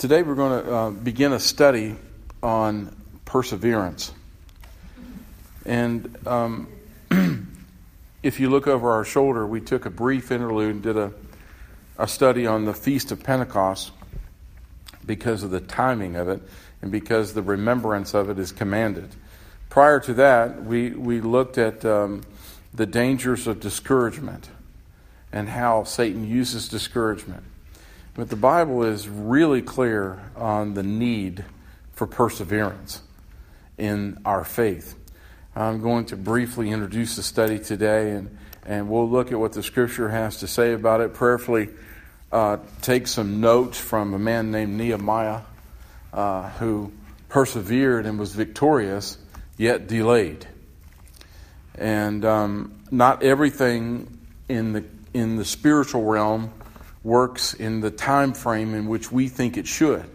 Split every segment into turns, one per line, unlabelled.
Today we're going to begin a study on perseverance. And if you look over our shoulder, we took a brief interlude and did a study on the Feast of Pentecost because of the timing of it and because the remembrance of it is commanded. Prior to that, we looked at the dangers of discouragement and how Satan uses discouragement. But the Bible is really clear on the need for perseverance in our faith. I'm going to briefly introduce the study today, and we'll look at what the Scripture has to say about it. Prayerfully take some notes from a man named Nehemiah who persevered and was victorious, yet delayed. And not everything in the spiritual realm works in the time frame in which we think it should.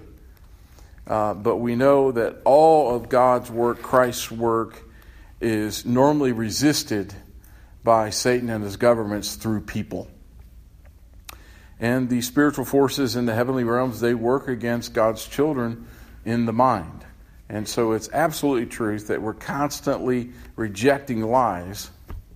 But we know that all of God's work, Christ's work, is normally resisted by Satan and his governments through people. And the spiritual forces in the heavenly realms, they work against God's children in the mind. And so it's absolutely truth that we're constantly rejecting lies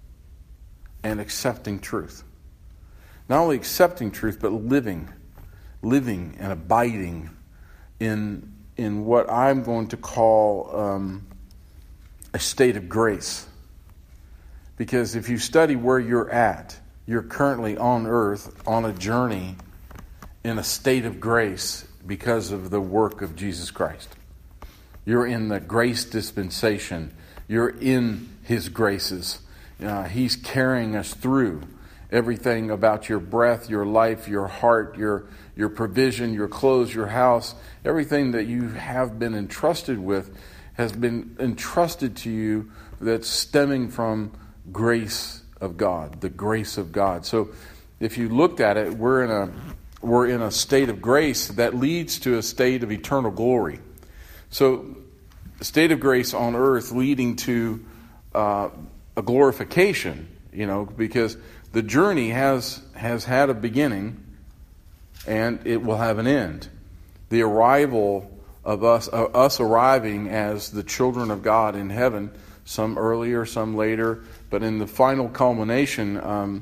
and accepting truth. Not only accepting truth, but living and abiding in what I'm going to call a state of grace. Because if you study where you're at, you're currently on earth on a journey in a state of grace because of the work of Jesus Christ. You're in the grace dispensation. You're in His graces. He's carrying us through everything about your breath, your life, your heart, your provision, your clothes, your house. Everything that you have been entrusted with has been entrusted to you that's stemming from grace of God, the grace of God. So if you looked at it, we're in a state of grace that leads to a state of eternal glory. So a state of grace on earth leading to a glorification, because the journey has had a beginning and it will have an end. The arrival of us arriving as the children of God in heaven, some earlier, some later, but in the final culmination,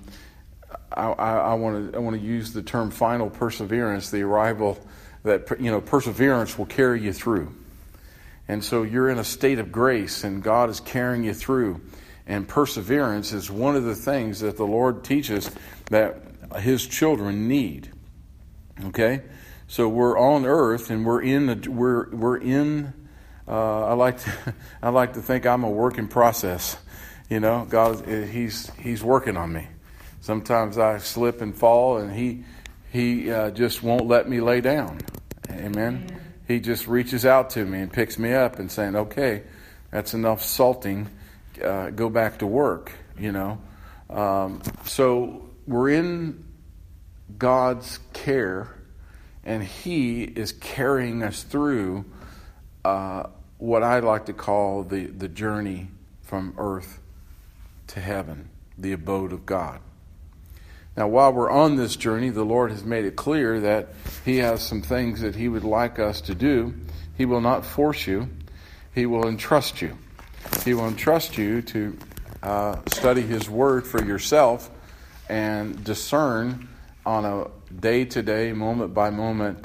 I want to use the term final perseverance, the arrival that perseverance will carry you through. And so you're in a state of grace and God is carrying you through. And perseverance is one of the things that the Lord teaches that His children need. Okay, so we're on earth and we're in. I like to think I'm a work in process. God, He's working on me. Sometimes I slip and fall, and He just won't let me lay down. Amen. He just reaches out to me and picks me up and saying, "Okay, that's enough salting. Go back to work." So we're in God's care, and He is carrying us through what I like to call the journey from earth to heaven, the abode of God. Now, while we're on this journey, the Lord has made it clear that He has some things that He would like us to do. He will not force you. He will entrust you. He will entrust you to study His Word for yourself and discern on a day-to-day, moment-by-moment,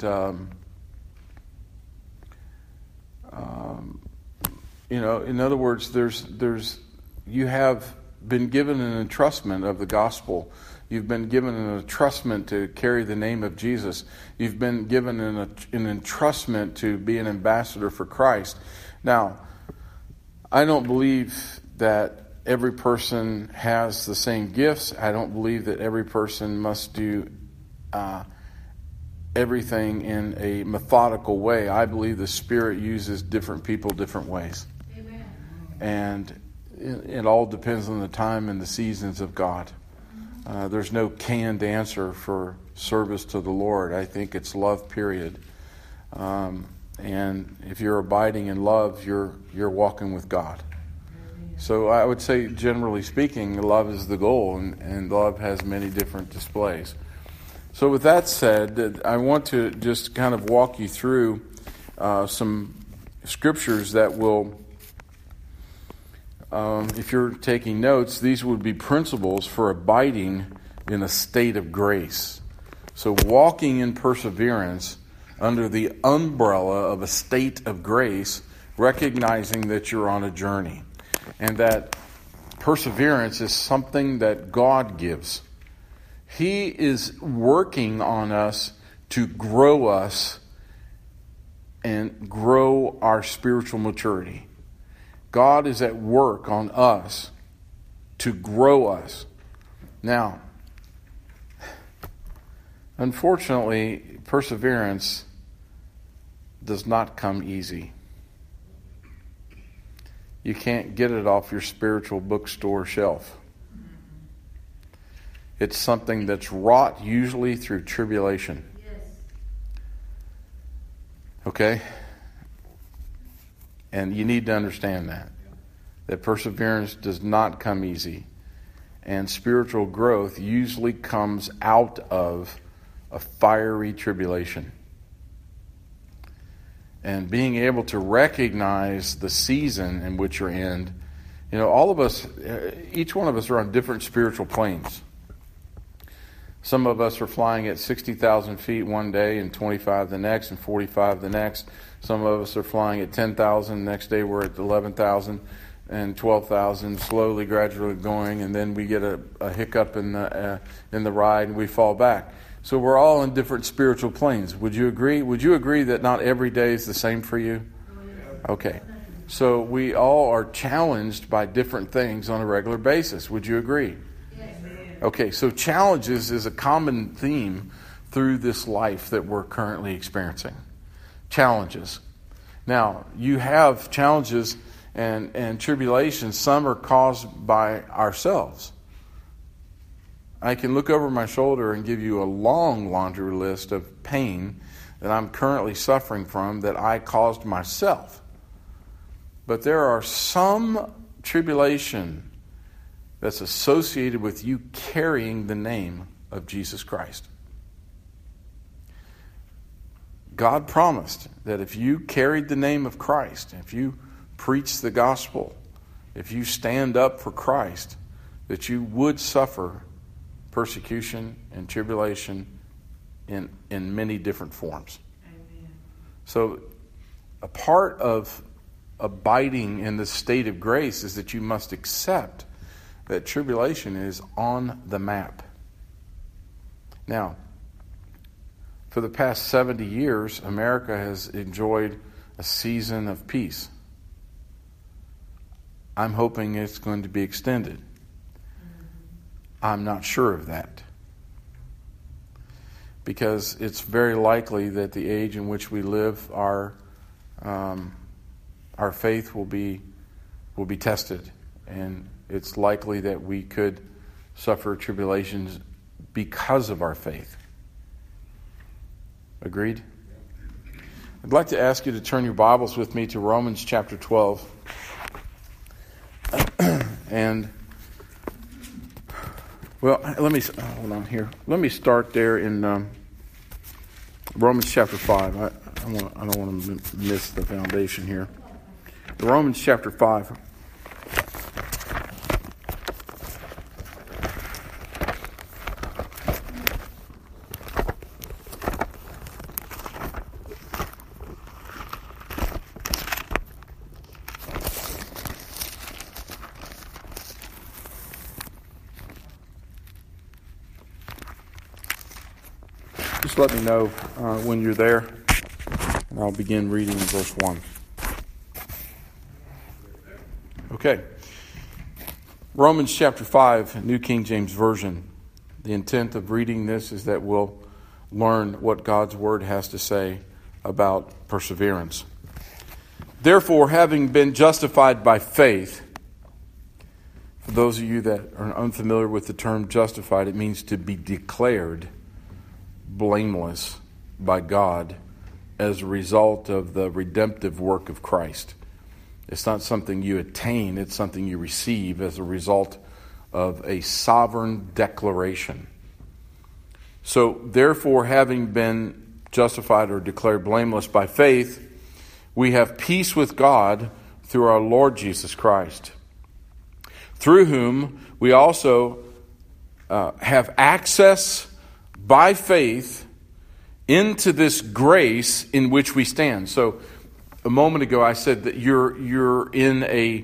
in other words, you have been given an entrustment of the gospel. You've been given an entrustment to carry the name of Jesus. You've been given an entrustment to be an ambassador for Christ. Now, I don't believe that every person has the same gifts. I don't believe that every person must do everything in a methodical way. I believe the Spirit uses different people different ways. Amen. And it all depends on the time and the seasons of God. There's no canned answer for service to the Lord. I think it's love, period. And if you're abiding in love, you're walking with God. So I would say, generally speaking, love is the goal, and love has many different displays. So with that said, I want to just kind of walk you through some scriptures that will, if you're taking notes, these would be principles for abiding in a state of grace. So walking in perseverance under the umbrella of a state of grace, recognizing that you're on a journey and that perseverance is something that God gives. He is working on us to grow us and grow our spiritual maturity. God is at work on us to grow us. Now, unfortunately, perseverance does not come easy. You can't get it off your spiritual bookstore shelf. It's something that's wrought usually through tribulation. Yes. Okay? And you need to understand that perseverance does not come easy. And spiritual growth usually comes out of a fiery tribulation. And being able to recognize the season in which you're in, all of us, each one of us are on different spiritual planes. Some of us are flying at 60,000 feet one day and 25 the next and 45 the next. Some of us are flying at 10,000. The next day we're at 11,000 and 12,000, slowly, gradually going. And then we get a hiccup in the ride and we fall back. So we're all in different spiritual planes. Would you agree? Would you agree that not every day is the same for you? Okay. So we all are challenged by different things on a regular basis. Would you agree? Okay, so challenges is a common theme through this life that we're currently experiencing. Challenges. Now, you have challenges and tribulations. Some are caused by ourselves. I can look over my shoulder and give you a long laundry list of pain that I'm currently suffering from that I caused myself. But there are some tribulation that's associated with you carrying the name of Jesus Christ. God promised that if you carried the name of Christ, if you preach the gospel, if you stand up for Christ, that you would suffer persecution and tribulation in many different forms. Amen. So a part of abiding in the state of grace is that you must accept that tribulation is on the map. Now, for the past 70 years, America has enjoyed a season of peace. I'm hoping it's going to be extended. I'm not sure of that. Because it's very likely that the age in which we live, our faith will be tested. And it's likely that we could suffer tribulations because of our faith. Agreed? I'd like to ask you to turn your Bibles with me to Romans chapter 12. And, well, hold on here. Let me start there in Romans chapter 5. I don't want to miss the foundation here. Romans chapter 5. Just let me know when you're there, and I'll begin reading in verse 1. Okay. Romans chapter 5, New King James Version. The intent of reading this is that we'll learn what God's Word has to say about perseverance. Therefore, having been justified by faith, for those of you that are unfamiliar with the term justified, it means to be declared blameless by God as a result of the redemptive work of Christ. It's not something you attain, it's something you receive as a result of a sovereign declaration. So, therefore, having been justified or declared blameless by faith, we have peace with God through our Lord Jesus Christ, through whom we also have access by faith into this grace in which we stand. So, a moment ago I said that you're in a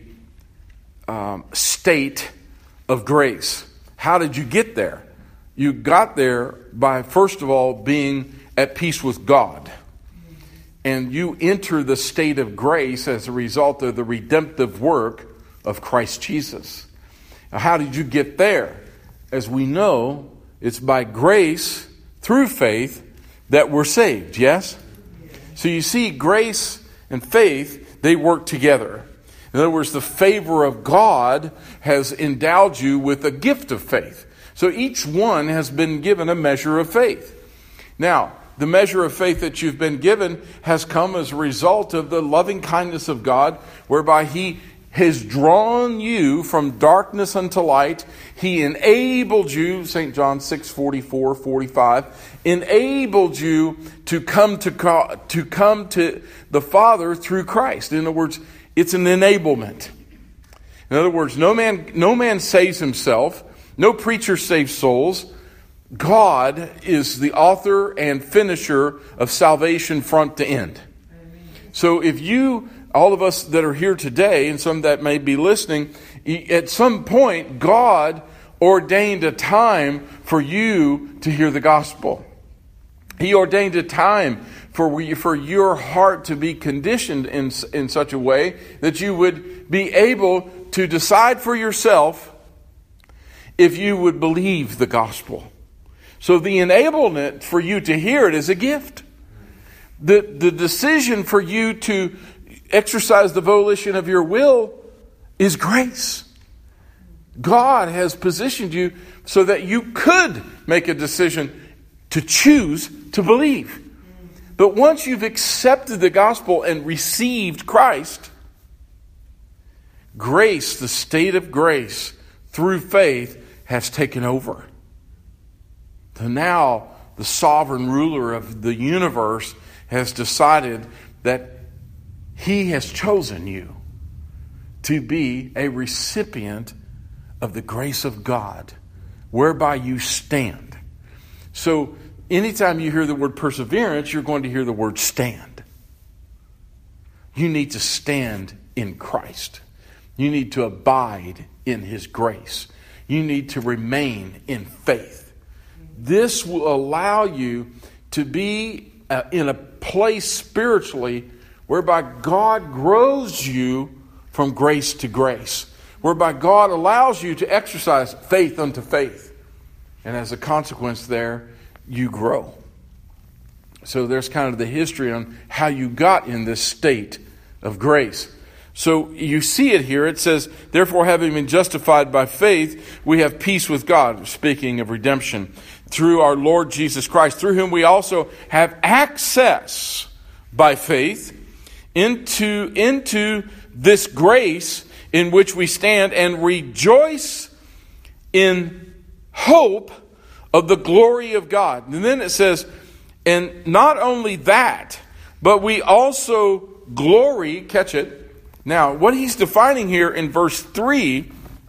state of grace. How did you get there? You got there by, first of all, being at peace with God. And you enter the state of grace as a result of the redemptive work of Christ Jesus. Now, how did you get there? As we know, it's by grace through faith that we're saved, yes? So you see, grace and faith, they work together. In other words, the favor of God has endowed you with a gift of faith. So each one has been given a measure of faith. Now, the measure of faith that you've been given has come as a result of the loving kindness of God, whereby He has drawn you from darkness unto light. He enabled you, St. John 6:44, 45, enabled you to come to the Father through Christ. In other words, it's an enablement. In other words, no man saves himself. No preacher saves souls. God is the author and finisher of salvation front to end. Amen. So if you, all of us that are here today, and some that may be listening, at some point God ordained a time for you to hear the gospel. He ordained a time for your heart to be conditioned in such a way that you would be able to decide for yourself if you would believe the gospel. So the enablement for you to hear it is a gift. The decision for you to exercise the volition of your will is grace. God has positioned you so that you could make a decision to choose to believe. But once you've accepted the gospel and received Christ, grace, the state of grace through faith, has taken over. So now the sovereign ruler of the universe has decided that He has chosen you to be a recipient of the grace of God, whereby you stand. So anytime you hear the word perseverance, you're going to hear the word stand. You need to stand in Christ. You need to abide in His grace. You need to remain in faith. This will allow you to be in a place spiritually whereby God grows you from grace to grace, whereby God allows you to exercise faith unto faith. And as a consequence there, you grow. So there's kind of the history on how you got in this state of grace. So you see it here. It says, therefore, having been justified by faith, we have peace with God, speaking of redemption, through our Lord Jesus Christ, through whom we also have access by faith into this grace in which we stand and rejoice in hope of the glory of God. And then it says, and not only that, but we also glory, catch it. Now, what he's defining here in verse 3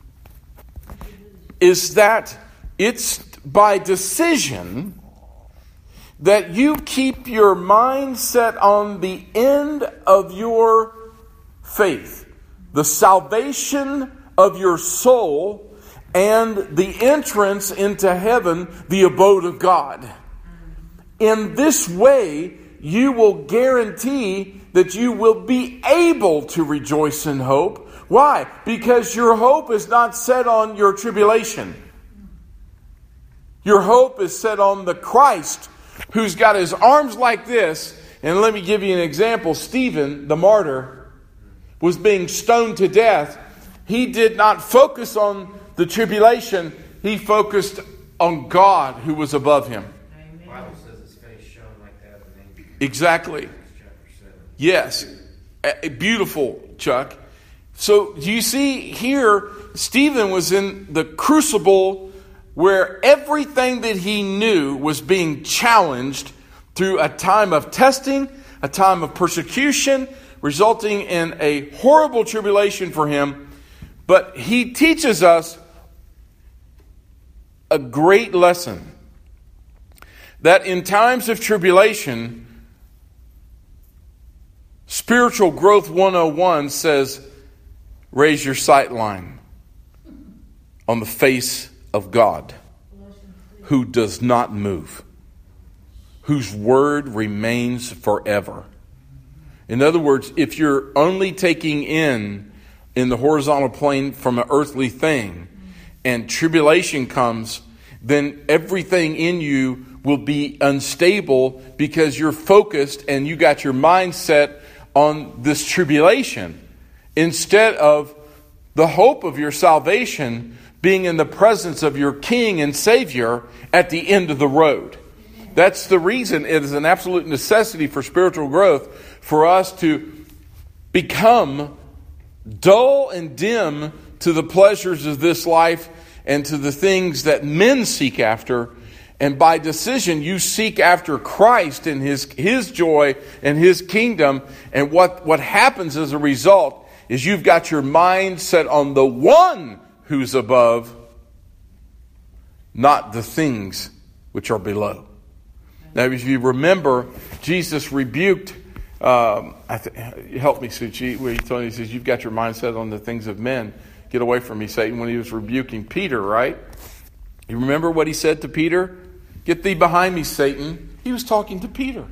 is that it's by decision that you keep your mind set on the end of your faith, the salvation of your soul, and the entrance into heaven, the abode of God. In this way, you will guarantee that you will be able to rejoice in hope. Why? Because your hope is not set on your tribulation. Your hope is set on the Christ who's got His arms like this. And let me give you an example. Stephen, the martyr, was being stoned to death. He did not focus on the tribulation. He focused on God who was above him.
The Bible says his face shone like that.
Exactly. Yes. Beautiful, Chuck. So you see here, Stephen was in the crucible where everything that he knew was being challenged through a time of testing, a time of persecution, resulting in a horrible tribulation for him. But he teaches us a great lesson, that in times of tribulation, Spiritual Growth 101 says, raise your sight line on the face of God, who does not move, whose word remains forever. In other words, if you're only taking in the horizontal plane from an earthly thing, and tribulation comes, then everything in you will be unstable because you're focused and you got your mind set on this tribulation instead of the hope of your salvation being in the presence of your King and Savior at the end of the road. That's the reason it is an absolute necessity for spiritual growth for us to become dull and dim to the pleasures of this life and to the things that men seek after. And by decision, you seek after Christ and His joy and His kingdom. And what happens as a result is you've got your mind set on the one who's above, not the things which are below. Now, if you remember, Jesus rebuked, help me, Suchi, where he says, you've got your mind set on the things of men. Get away from me, Satan, when he was rebuking Peter, right? You remember what he said to Peter? Get thee behind me, Satan. He was talking to Peter.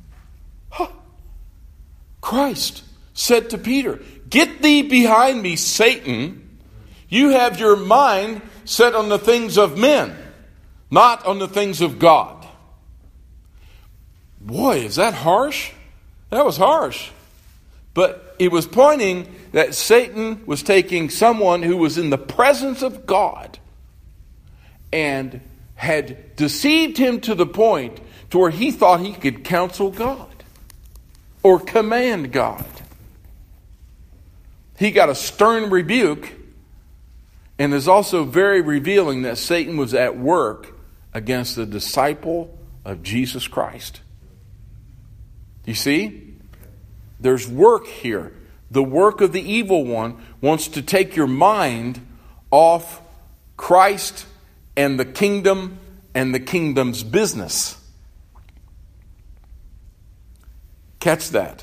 Christ said to Peter, get thee behind me, Satan. You have your mind set on the things of men, not on the things of God. Boy, is that harsh? That was harsh. But it was pointing that Satan was taking someone who was in the presence of God and had deceived him to the point to where he thought he could counsel God or command God. He got a stern rebuke, and is also very revealing that Satan was at work against the disciple of Jesus Christ. You see? There's work here. The work of the evil one wants to take your mind off Christ and the kingdom and the kingdom's business. Catch that.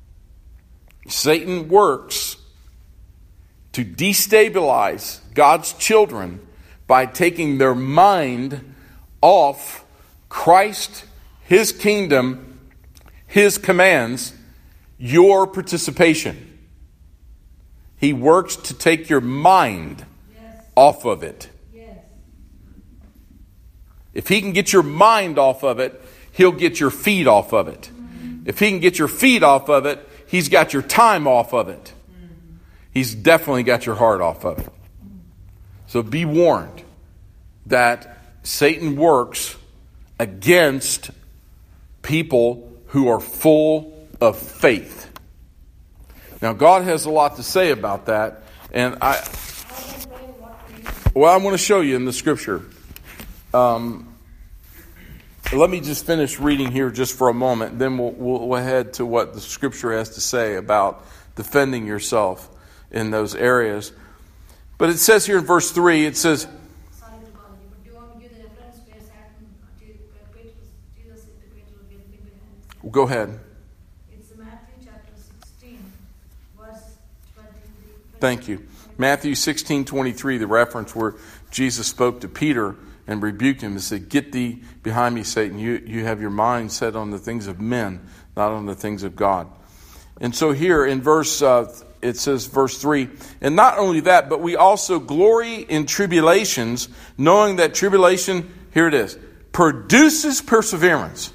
Satan works to destabilize God's children by taking their mind off Christ, His kingdom, His commands, your participation. He works to take your mind off of it. If he can get your mind off of it, he'll get your feet off of it. If he can get your feet off of it, he's got your time off of it. He's definitely got your heart off of it. So be warned that Satan works against people who are full of faith. Now, God has a lot to say about that, and I want to show you in the Scripture. Let me just finish reading here just for a moment. Then we'll head to what the Scripture has to say about defending yourself in those areas. But it says here in verse 3, it says, go ahead.
It's Matthew chapter 16, verse 23.
Thank you. Matthew 16:23, the reference where Jesus spoke to Peter and rebuked him and said, get thee behind me, Satan. You have your mind set on the things of men, not on the things of God. And so here in it says verse 3, and not only that, but we also glory in tribulations, knowing that tribulation, here it is, produces perseverance.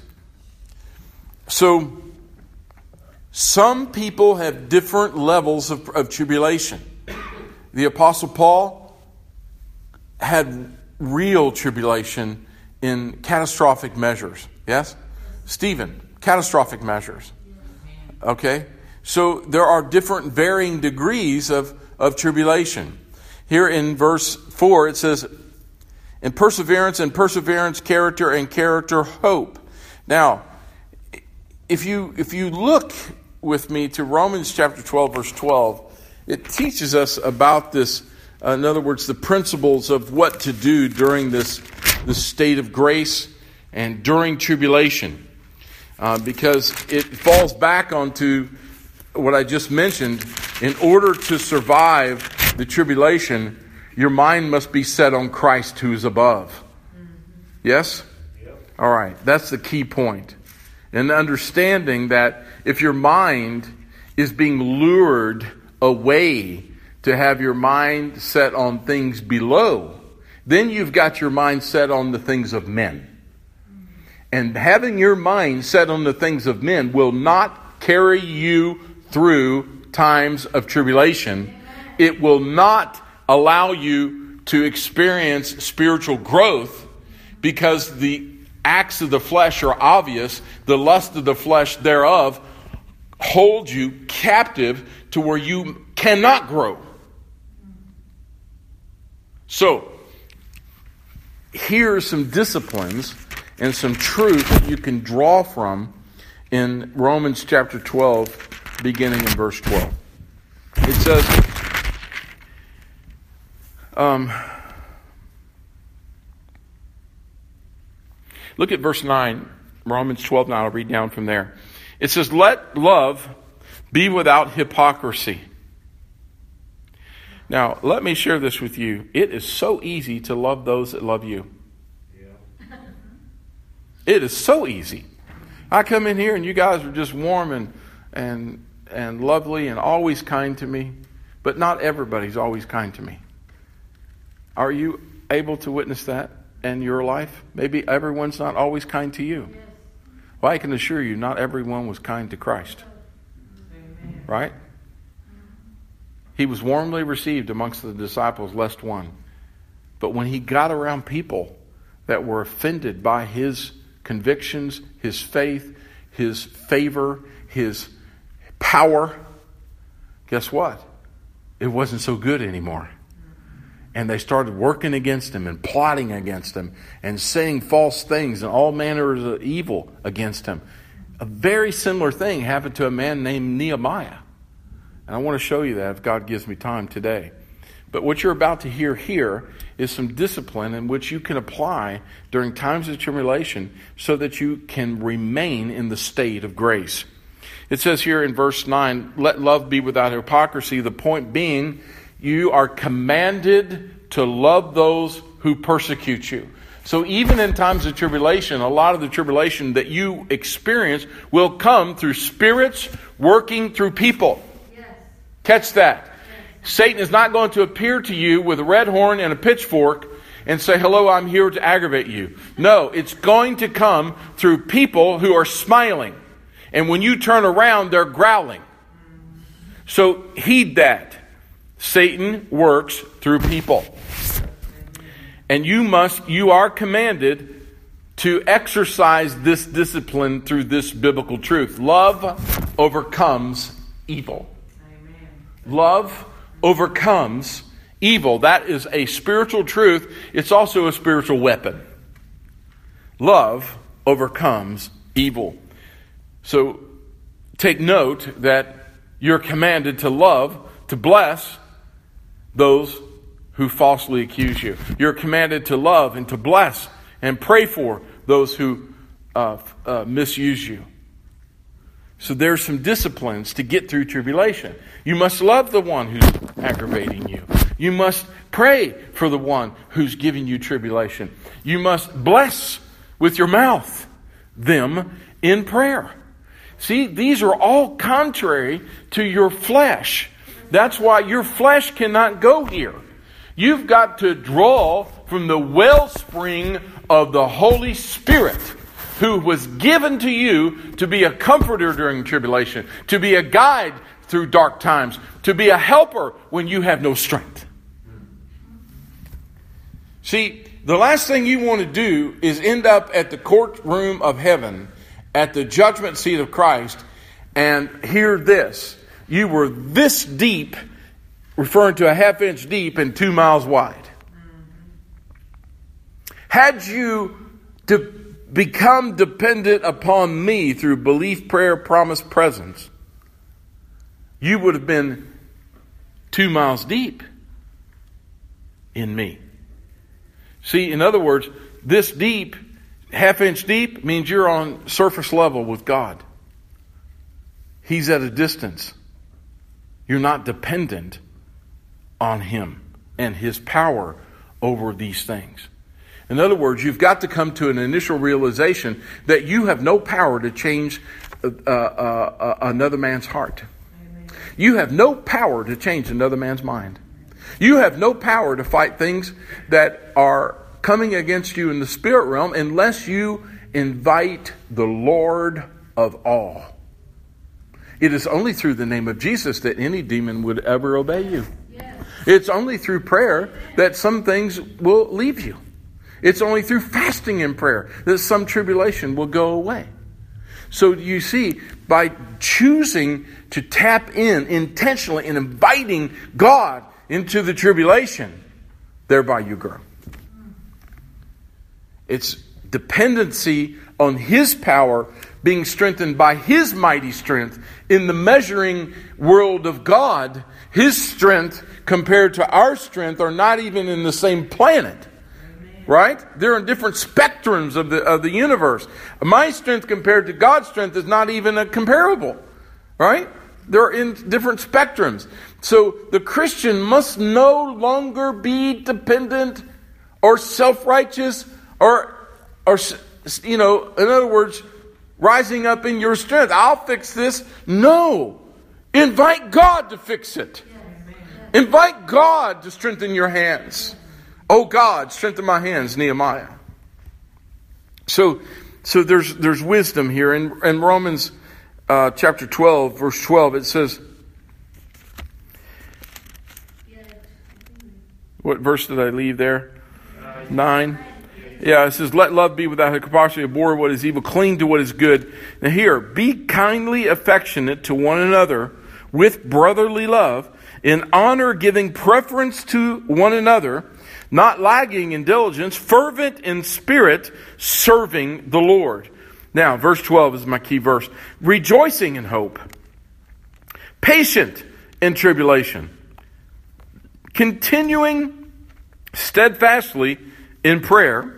So some people have different levels of tribulation. The Apostle Paul had real tribulation in catastrophic measures. Yes? Stephen, catastrophic measures. Okay? So there are different varying degrees of tribulation. Here in verse 4 it says, And perseverance, character, and character, hope. Now, if you look with me to Romans chapter 12, verse 12, it teaches us about this, in other words, the principles of what to do during this state of grace and during tribulation. Because it falls back onto what I just mentioned. In order to survive the tribulation, your mind must be set on Christ who is above. Yes? Yep. All right. That's the key point. And understanding that if your mind is being lured away to have your mind set on things below, then you've got your mind set on the things of men. And having your mind set on the things of men will not carry you through times of tribulation. It will not allow you to experience spiritual growth, because the acts of the flesh are obvious. The lust of the flesh thereof hold you captive to where you cannot grow. So, here are some disciplines and some truth that you can draw from in Romans chapter 12, beginning in verse 12. It says, look at verse 9, Romans 12, 9. I'll read down from there. It says, let love be without hypocrisy. Now, let me share this with you. It is so easy to love those that love you. Yeah. It is so easy. I come in here and you guys are just warm and lovely and always kind to me. But not everybody's always kind to me. Are you able to witness that in your life? Maybe everyone's not always kind to you. Yes. Well, I can assure you, not everyone was kind to Christ. Amen. Right? He was warmly received amongst the disciples, lest one. But when he got around people that were offended by his convictions, his faith, his favor, his power, guess what? It wasn't so good anymore. And they started working against him and plotting against him and saying false things and all manner of evil against him. A very similar thing happened to a man named Nehemiah. And I want to show you that if God gives me time today. But what you're about to hear here is some discipline in which you can apply during times of tribulation so that you can remain in the state of grace. It says here in verse 9, let love be without hypocrisy. The point being, you are commanded to love those who persecute you. So even in times of tribulation, a lot of the tribulation that you experience will come through spirits working through people. Yes. Catch that. Yes. Satan is not going to appear to you with a red horn and a pitchfork and say, hello, I'm here to aggravate you. No, it's going to come through people who are smiling. And when you turn around, they're growling. So heed that. Satan works through people. And you are commanded to exercise this discipline through this biblical truth. Love overcomes evil. Amen. Love overcomes evil. That is a spiritual truth. It's also a spiritual weapon. Love overcomes evil. So take note that you're commanded to love, to bless those who falsely accuse you. You're commanded to love and to bless and pray for those who misuse you. So there's some disciplines to get through tribulation. You must love the one who's aggravating you. You must pray for the one who's giving you tribulation. You must bless with your mouth them in prayer. See, these are all contrary to your flesh. That's why your flesh cannot go here. You've got to draw from the wellspring of the Holy Spirit, who was given to you to be a comforter during tribulation, to be a guide through dark times, to be a helper when you have no strength. See, the last thing you want to do is end up at the courtroom of heaven, at the judgment seat of Christ, and hear this. You were this deep, referring to a half inch deep and 2 miles wide. Had you become dependent upon me through belief, prayer, promise, presence, you would have been 2 miles deep in me. See, in other words, this deep, half-inch deep, means you're on surface level with God. He's at a distance. You're not dependent on Him and His power over these things. In other words, you've got to come to an initial realization that you have no power to change another man's heart. You have no power to change another man's mind. You have no power to fight things that are coming against you in the spirit realm unless you invite the Lord of all. It is only through the name of Jesus that any demon would ever obey you. Yes. It's only through prayer that some things will leave you. It's only through fasting and prayer that some tribulation will go away. So you see, by choosing to tap in intentionally and inviting God into the tribulation, thereby you grow. It's dependency on His power being strengthened by His mighty strength. In the measuring world of God, His strength compared to our strength are not even in the same planet. Right? They're in different spectrums of the universe. My strength compared to God's strength is not even comparable. Right? They're in different spectrums. So the Christian must no longer be dependent or self-righteous or in other words, rising up in your strength. I'll fix this. No. Invite God to fix it. Invite God to strengthen your hands. Oh God, strengthen my hands, Nehemiah. So there's wisdom here. In Romans chapter 12, verse 12, it says, what verse did I leave there? 9. Yeah, it says, let love be without hypocrisy, abhor what is evil, cling to what is good. Now here, be kindly affectionate to one another with brotherly love, in honor giving preference to one another, not lagging in diligence, fervent in spirit, serving the Lord. Now, verse 12 is my key verse. Rejoicing in hope, patient in tribulation, continuing steadfastly in prayer.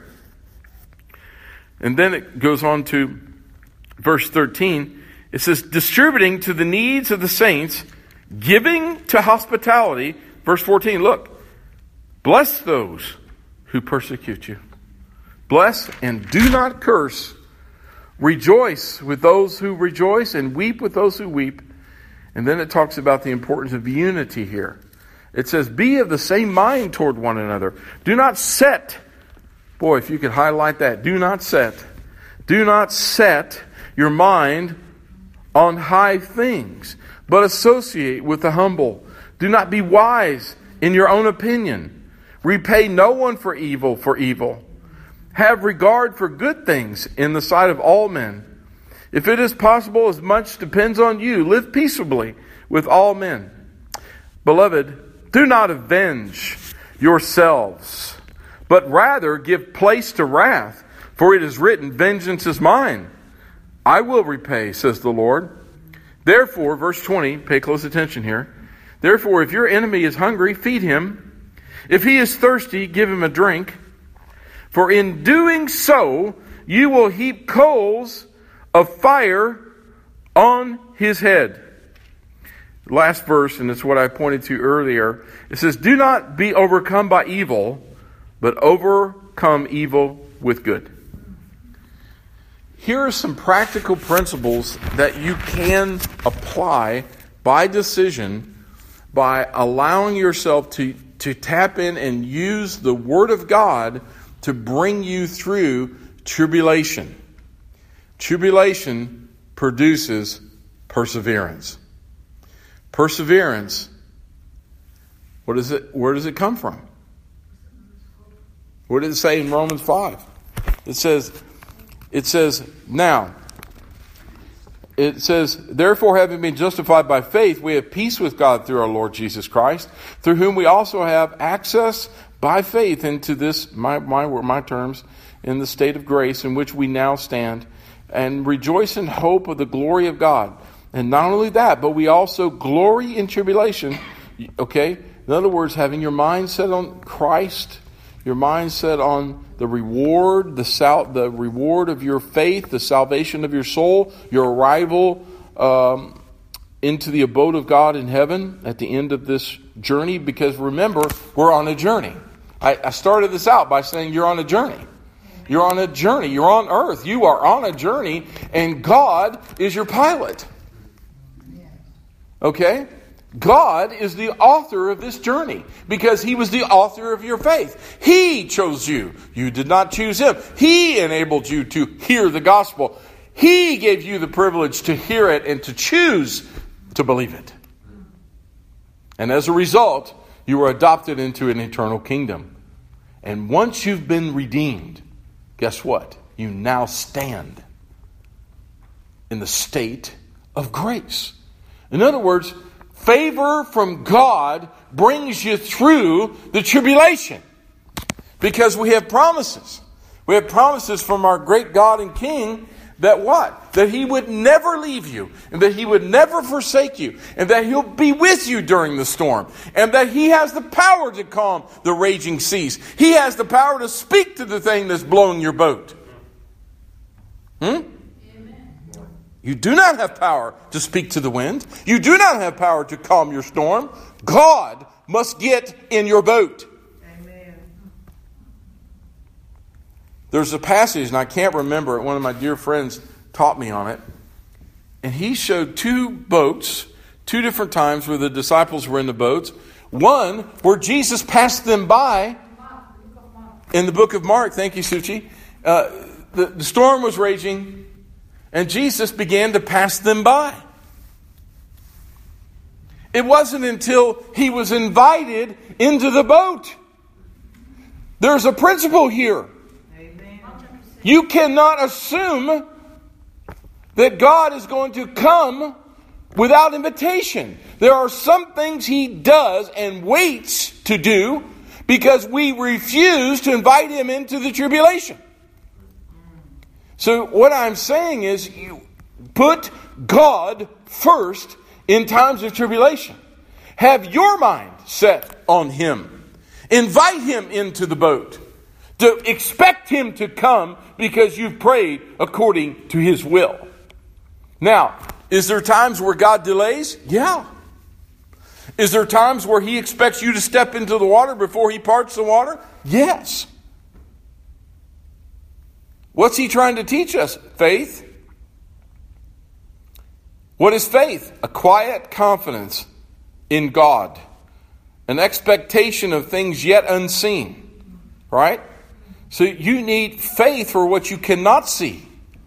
And then it goes on to verse 13. It says, distributing to the needs of the saints, giving to hospitality. Verse 14, look. Bless those who persecute you. Bless and do not curse. Rejoice with those who rejoice and weep with those who weep. And then it talks about the importance of unity here. It says, be of the same mind toward one another. Do not set. Boy, if you could highlight that. Do not set. Do not set your mind on high things, but associate with the humble. Do not be wise in your own opinion. Repay no one for evil for evil. Have regard for good things in the sight of all men. If it is possible, as much depends on you, live peaceably with all men. Beloved, do not avenge yourselves, but rather give place to wrath, for it is written, vengeance is mine. I will repay, says the Lord. Therefore, verse 20, pay close attention here. Therefore, if your enemy is hungry, feed him. If he is thirsty, give him a drink. For in doing so, you will heap coals of fire on his head. Last verse, and it's what I pointed to earlier. It says, do not be overcome by evil, but overcome evil with good. Here are some practical principles that you can apply by decision, by allowing yourself to tap in and use the Word of God to bring you through tribulation. Tribulation produces perseverance. Perseverance, what is it? Where does it come from? What did it say in Romans 5? It says, now, it says, therefore, having been justified by faith, we have peace with God through our Lord Jesus Christ, through whom we also have access by faith into this, my terms, in the state of grace in which we now stand, and rejoice in hope of the glory of God. And not only that, but we also glory in tribulation. Okay? In other words, having your mind set on Christ, your mind set on the reward, the reward of your faith, the salvation of your soul, your arrival into the abode of God in heaven at the end of this journey. Because remember, we're on a journey. I started this out by saying you're on a journey. You're on a journey. You're on earth. You are on a journey, and God is your pilot. Okay? God is the author of this journey because He was the author of your faith. He chose you. You did not choose Him. He enabled you to hear the gospel. He gave you the privilege to hear it and to choose to believe it. And as a result, you were adopted into an eternal kingdom. And once you've been redeemed, guess what? You now stand in the state of grace. In other words, favor from God brings you through the tribulation. Because we have promises. We have promises from our great God and King that what? That He would never leave you. And that He would never forsake you. And that He'll be with you during the storm. And that He has the power to calm the raging seas. He has the power to speak to the thing that's blowing your boat. You do not have power to speak to the wind. You do not have power to calm your storm. God must get in your boat. Amen. There's a passage, and I can't remember it. One of my dear friends taught me on it. And he showed two boats, two different times where the disciples were in the boats. One where Jesus passed them by in the book of Mark. Thank you, Suchi. The storm was raging. And Jesus began to pass them by. It wasn't until He was invited into the boat. There's a principle here. Amen. You cannot assume that God is going to come without invitation. There are some things He does and waits to do because we refuse to invite Him into the tribulation. So what I'm saying is you put God first in times of tribulation. Have your mind set on Him. Invite Him into the boat. To expect Him to come because you've prayed according to His will. Now, is there times where God delays? Yeah. Is there times where He expects you to step into the water before He parts the water? Yes. What's He trying to teach us? Faith. What is faith? A quiet confidence in God. An expectation of things yet unseen. Right? So you need faith for what you cannot see.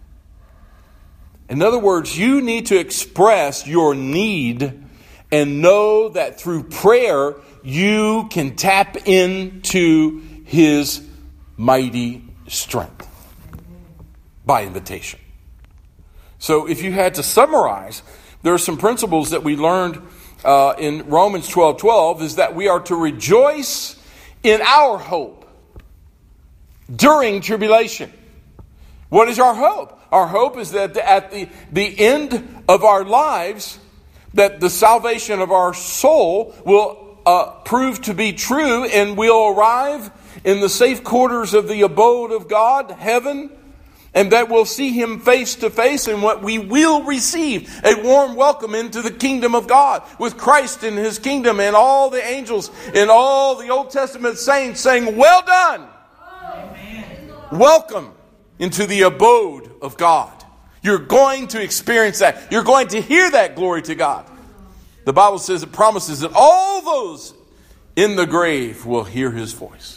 In other words, you need to express your need and know that through prayer you can tap into His mighty strength. By invitation. So if you had to summarize, there are some principles that we learned in Romans 12:12 is that we are to rejoice in our hope during tribulation. What is our hope? Our hope is that at the end of our lives, that the salvation of our soul will prove to be true and we'll arrive in the safe quarters of the abode of God, heaven, and that we'll see Him face to face, and what we will receive, a warm welcome into the kingdom of God with Christ in His kingdom and all the angels and all the Old Testament saints saying, well done. Amen. Welcome into the abode of God. You're going to experience that. You're going to hear that, glory to God. The Bible says, it promises that all those in the grave will hear His voice.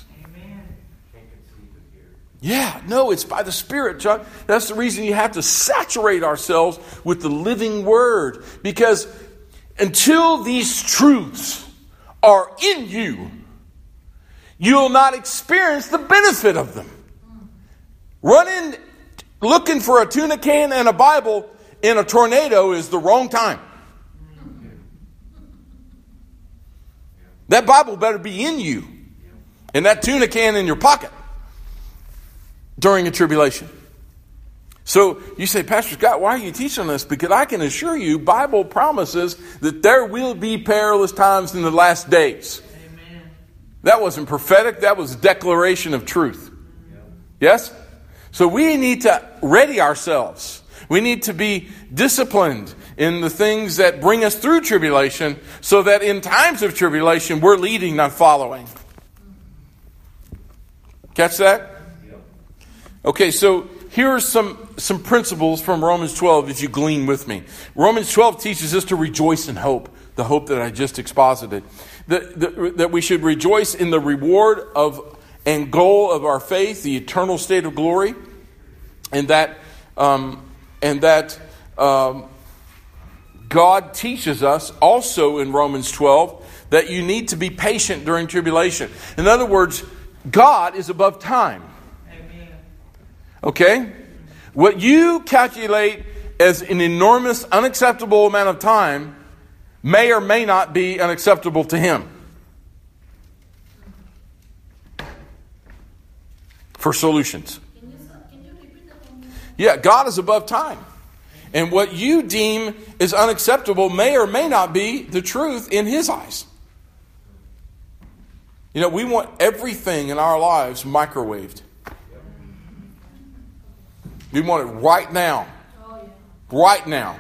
Yeah, no, it's by the Spirit, Chuck. That's the reason you have to saturate ourselves with the living Word. Because until these truths are in you, you'll not experience the benefit of them. Running, looking for a tuna can and a Bible in a tornado is the wrong time. That Bible better be in you and that tuna can in your pocket during a tribulation. So you say, Pastor Scott, why are you teaching this? Because I can assure you, Bible promises that there will be perilous times in the last days. Amen. That wasn't prophetic. That was a declaration of truth. Yes? So we need to ready ourselves. We need to be disciplined in the things that bring us through tribulation so that in times of tribulation, we're leading, not following. Catch that? Okay, so here are some principles from Romans 12 if you glean with me. Romans 12 teaches us to rejoice in hope, the hope that I just exposited. That we should rejoice in the reward of and goal of our faith, the eternal state of glory, and that God teaches us also in Romans 12 that you need to be patient during tribulation. In other words, God is above time. Amen. Okay? What you calculate as an enormous, unacceptable amount of time may or may not be unacceptable to Him. For solutions.
Can you repeat that one more?
Yeah, God is above time. And what you deem is unacceptable may or may not be the truth in His eyes. You know, we want everything in our lives microwaved. We want it right now. Right now.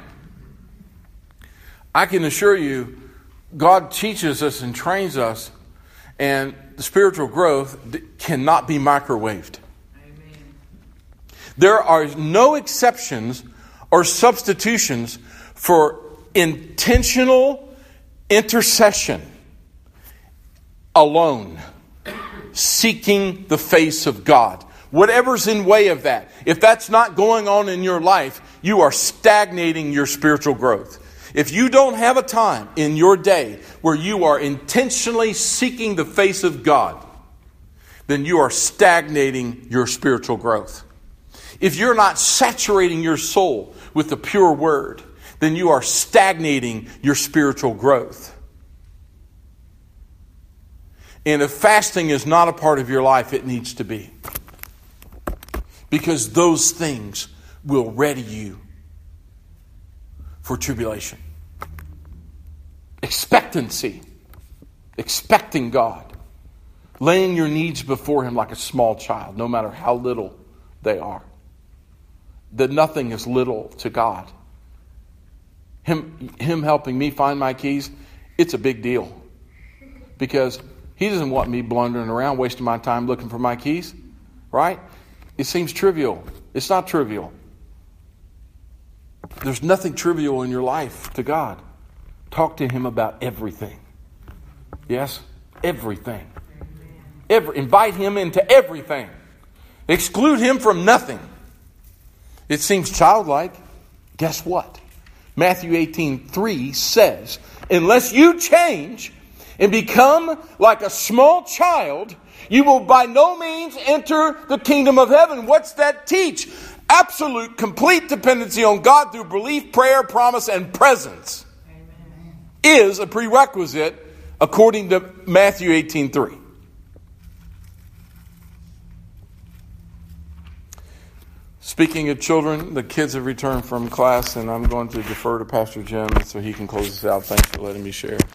I can assure you, God teaches us and trains us, and the spiritual growth cannot be microwaved. Amen. There are no exceptions or substitutions for intentional intercession alone, seeking the face of God. Whatever's in way of that, if that's not going on in your life, you are stagnating your spiritual growth. If you don't have a time in your day where you are intentionally seeking the face of God, then you are stagnating your spiritual growth. If you're not saturating your soul with the pure word, then you are stagnating your spiritual growth. And if fasting is not a part of your life, it needs to be. Because those things will ready you for tribulation. Expectancy. Expecting God. Laying your needs before Him like a small child, no matter how little they are. That nothing is little to God. Him helping me find my keys, it's a big deal. Because He doesn't want me blundering around, wasting my time looking for my keys. Right? It seems trivial. It's not trivial. There's nothing trivial in your life to God. Talk to Him about everything. Yes? Everything. Invite Him into everything. Exclude Him from nothing. It seems childlike. Guess what? Matthew 18:3 says, unless you change and become like a small child, you will by no means enter the kingdom of heaven. What's that teach? Absolute, complete dependency on God through belief, prayer, promise, and presence. Amen. Is a prerequisite according to Matthew 18:3. Speaking of children, the kids have returned from class, and I'm going to defer to Pastor Jim so he can close us out. Thanks for letting me share.